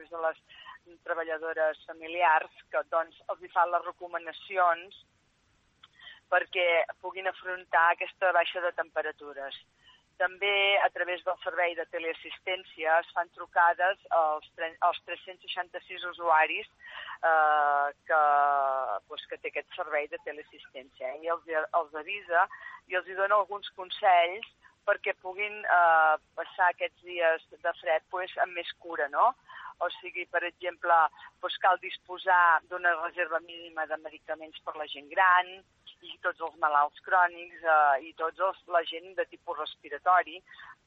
través de les treballadores familiars, que doncs els hi fan les recomanacions perquè puguin afrontar aquesta baixa de temperatures. També, a través del servei de teleassistència, es fan trucades als 366 usuaris que té aquest servei de teleassistència. I els avisa i els dona alguns consells perquè puguin passar aquests dies de fred amb més cura, no? O sigui, per exemple, cal disposar d'una reserva mínima de medicaments per la gent gran i tots els malalts crònics i la gent de tipus respiratori,